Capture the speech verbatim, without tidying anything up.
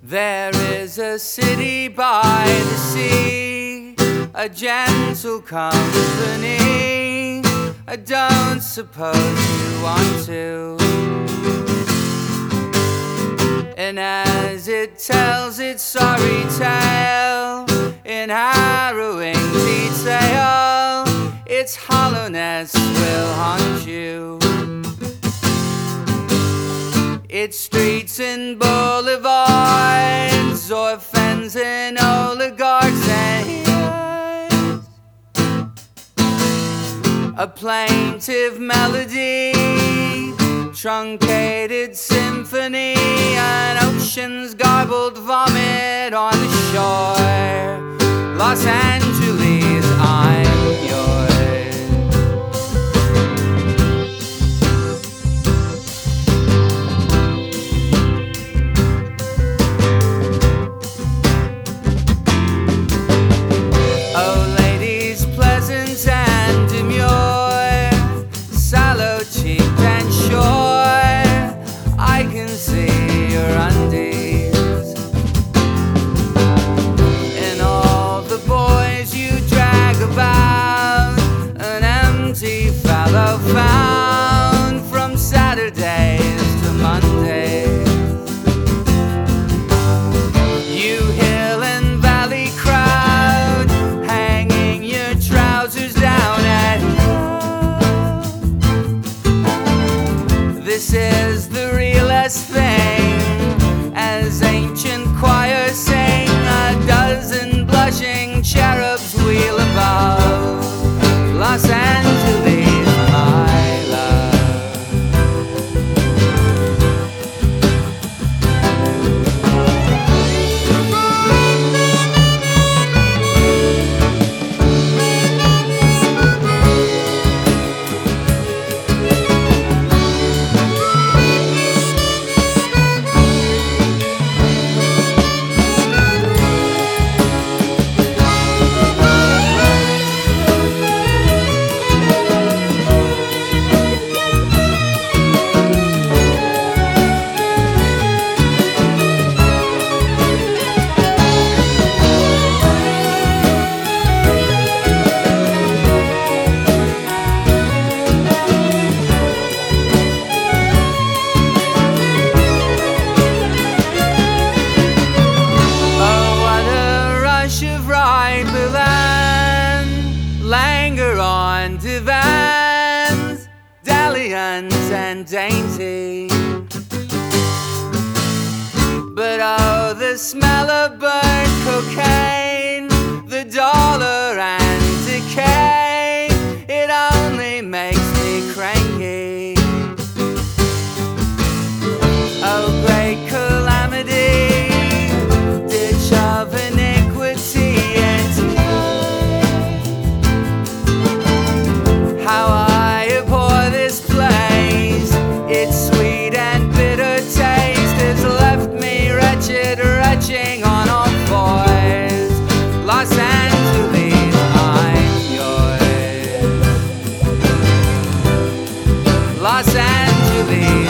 There is a city by the sea, a gentle company. I don't suppose you want to. And as it tells its sorry tale in harrowing detail, its hollowness will haunt you. Its streets and boulevards, orphans and oligarchs and heroes, a plaintive melody, truncated symphony, an ocean's garbled vomit on the shore. Los Angeles, I'm yours. And demure, sallow cheeked and sure, I can see your undies. And all the boys you drag about, an empty fallow found from Saturdays to Mondays. You hill and valley crowd, hanging your trousers down at you. This is the realest thing, as ancient choirs sing, a dozen blushing cherubs wheel above Los Angeles, my love. Languor on divans, dalliance and dainty. But oh, the smell of burnt cocaine, the dollar and decay, it only makes me cranky. Oh, great calamity, ditch of iniquity and how I abhor this place. Its sweet and bitter taste has left me wretched, retching on all fours. Los Angeles, I'm yours. Los Angeles.